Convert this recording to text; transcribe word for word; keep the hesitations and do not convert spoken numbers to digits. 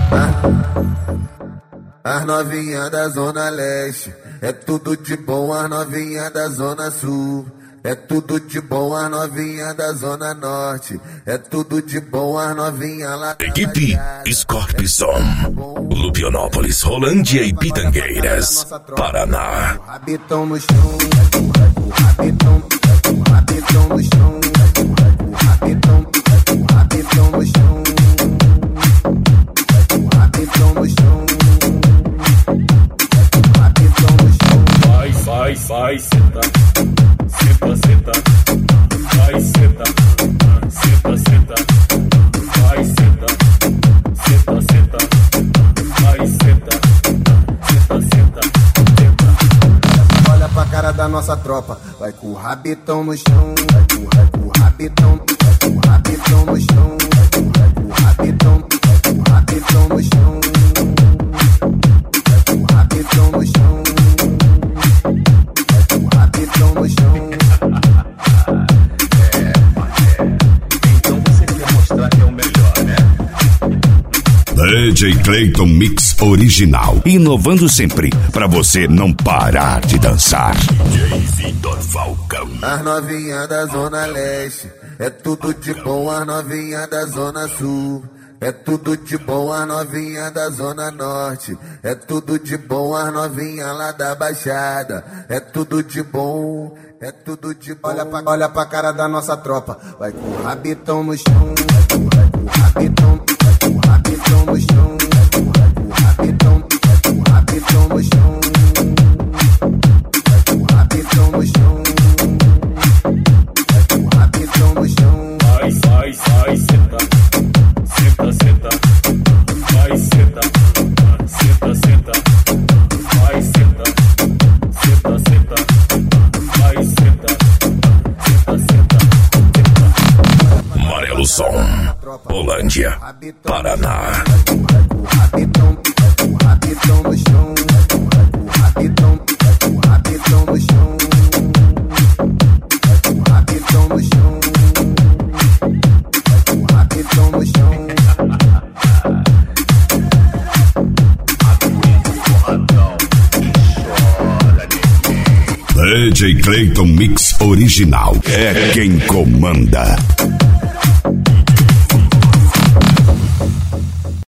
As novinhas da Zona Leste, é tudo de bom, as novinhas da Zona Sul. É tudo de bom, as novinhas da Zona Norte. É tudo de bom, as novinhas lá da Equipe Scorpison, Lupionópolis, Rolândia e Pitangueiras, Paraná. O rabitão no chão, o rabitão, o rabitão no chão, o rabitão, o rabitão no chão, o rabitão no chão, o rabitão no chão. Vai, vai, vai, senta, senta, senta, vai, senta, senta, senta, vai, senta, senta, senta, vai, senta, senta, senta, senta. Olha pra cara da nossa tropa, vai com o rabitão no chão, vai com, vai com o rabitão, vai com o rabitão no chão, vai com, vai com o rabitão, vai com o rabitão no chão, vai com o rabitão no chão, vai com o rabitão no chão. Então você quer mostrar que é o melhor, né? D J Clayton Mix Original, inovando sempre pra você não parar de dançar. D J Vitor Falcão. As novinhas da Zona Leste, é tudo de bom, as novinhas da Zona Sul. É tudo de bom, as novinhas da Zona Norte. É tudo de bom, as novinhas lá da Baixada. É tudo de bom, é tudo de bom. Olha pra, olha pra cara da nossa tropa, vai com o rabitão no chão, vai com, vai com o rabitão, vai com o rabitão no chão, vai com, vai com o rabitão, vai com o rabitão no chão, vai com o rabitão no chão, vai com o rabitão no chão. Vai, vai, vai, senta, senta, senta, vai, senta, senta, senta, vai, senta, senta, senta, vai, senta, senta, senta, senta. Amarelo Som, Rolândia, Paraná. Vai com o rabitão, vai com o rabitão no chão, vai com, vai com o rabitão, vai com o rabitão no chão, vai com o rabitão no chão, vai com o rabitão no chão. D J Clayton Mix Original é quem comanda.